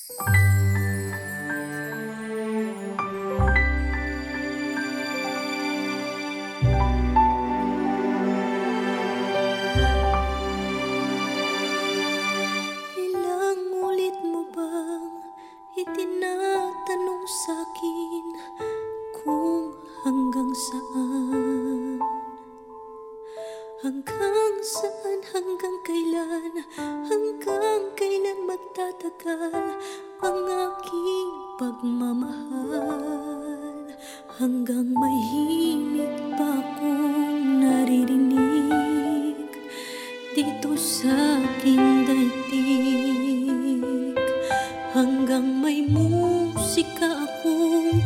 Ilang ulit mo bang itinatanong sa'kin kung hanggang saan? Hanggang saan, hanggang kailan, hanggang kailan magtatagal ang aking pagmamahal? Hanggang may himig pa akong naririnig dito sa aking daigdig, hanggang may musika akong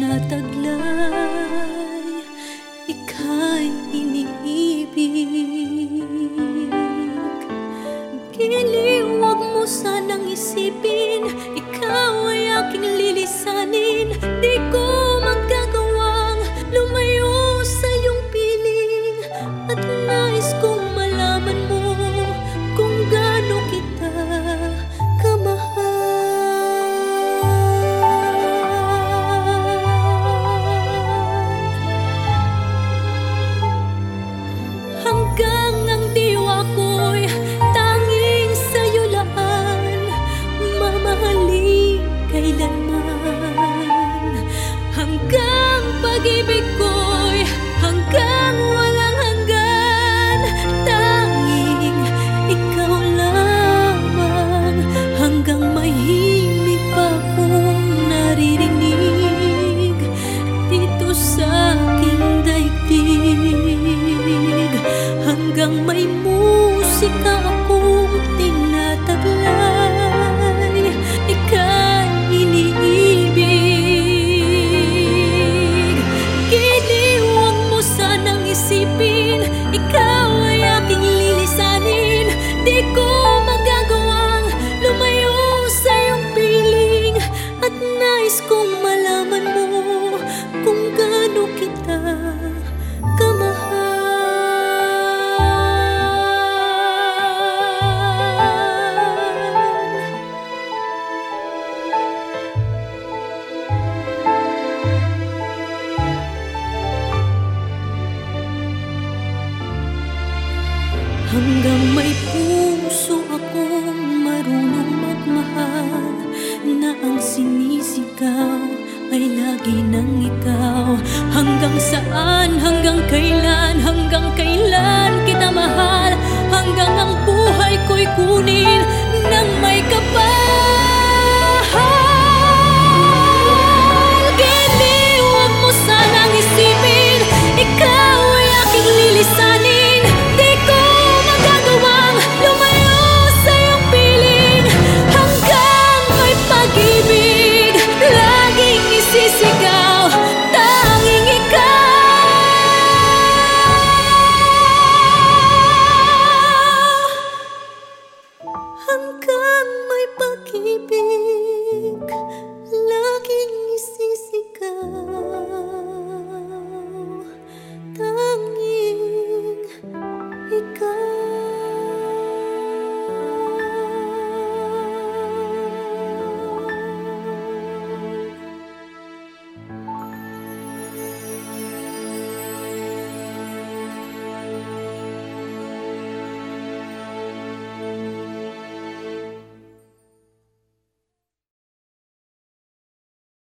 tinataglay, ika'y iniibig. Giliw, huwag mo sanang isipin, ikaw ay aking lilisanin. Di ko magagawang lumayo sa iyong piling, at nais kong malaman mo kung gaano kita kamahal. Hanggang ang diwa ko'y tanging sa'yo laan, mamahalin kailanman. Hanggang pag-ibig ko'y hanggang walang hanggan, tanging ikaw lamang. Hanggang may himig pa akong naririnig dito sa aking daigdig, hanggang may musika akong tinataglay, ika'y iniibig. Giliw, huwag mo sanang isipin, ikaw ay aking lilisanin. Di ko magagawang lumayo sa iyong piling, at nais kong malaman mo kung gaano kita kamahal. Hanggang may puso akong marunong magmahal, na ang sinisigaw ay lagi ng ikaw. Hanggang saan, hanggang kailan kita mahal, hanggang ang buhay ko'y kunin ng may kapal. Giliw, huwag mo sanang isipin, ikaw ay aking lilisanin. Di ko magagawang lumayo sa iyong piling, hanggang may pag-ibig laging isisigaw, tanging ikaw. Hanggang may pag-ibig